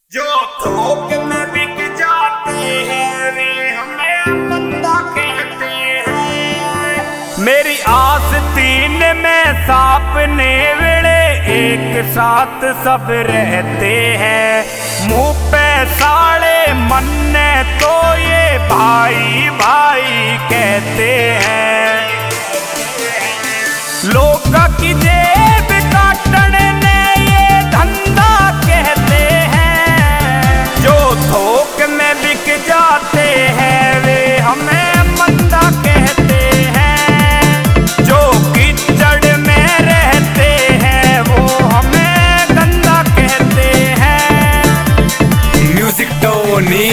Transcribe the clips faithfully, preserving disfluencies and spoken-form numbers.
जो थोक में बिक जाते हैं वे हमें बंदा कहते हैं। मेरी आस तीन में सापने वेले एक साथ सब रहते हैं। मुंह पे साड़े मन्ने तो ये भाई भाई कहते हैं। लोग की जेब काटने ने ये धंधा कहते हैं। जो थोक में बिक जाते हैं वे हमें मंदा कहते हैं। जो कीचड़ में रहते हैं वो हमें गंदा कहते हैं। म्यूजिक टोनी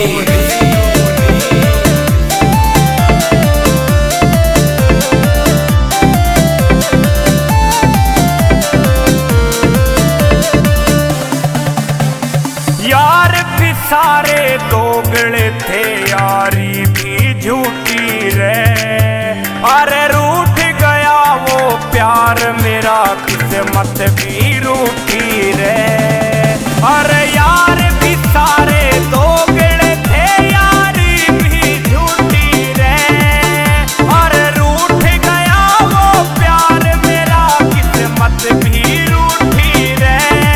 यार भी सारे दोगले थे, यारी भी झूठी रे। अरे रूठ गया वो प्यार मेरा, किस्मत भी रूठी रे। अरे यार भी सारे दोगले थे, यारी भी झूठी रे। अरे रूठ गया वो प्यार मेरा, किस्मत भी रूठी रे।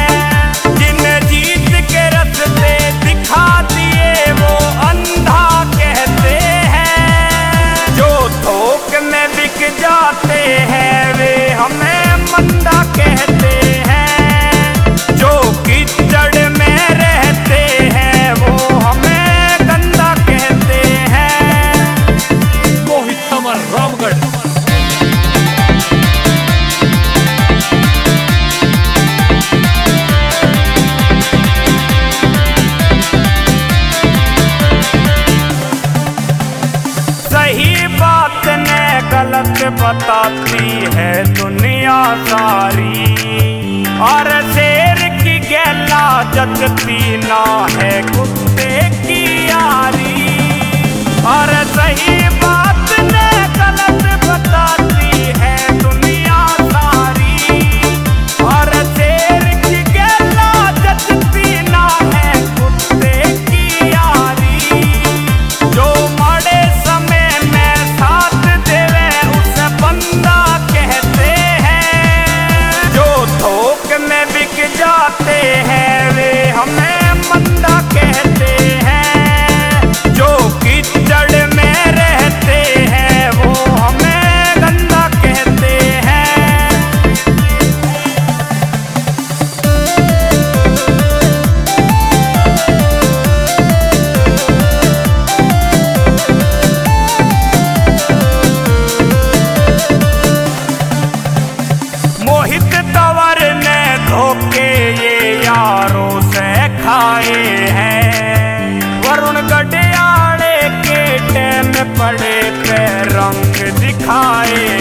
दिखा दिए वो अंधा कहते हैं। जो थोक में बिक जाते हैं वे हमें मंदा कहते हैं। जो कीचड़ में रहते हैं वो हमें गंदा कहते हैं। मोहित अमर रामगढ़। सही बात ने गलत बताती है दुनिया सारी। और शेर की गैला जचती ना है कुत्ते की यारी। और सही बात ने गलत बताती है दुनिया सारी। और शेर की गैला जचती ना है कुत्ते की यारी। जो माड़े जाते हैं वे हमें मंदा कहते हैं। जो कीचड़ में रहते हैं वो हमें गंदा कहते हैं। मोहित तंवर ने धोखे ये यारों से खाए हैं। वरुण गढ़ियाले के टैम पड़े पे रंग दिखाए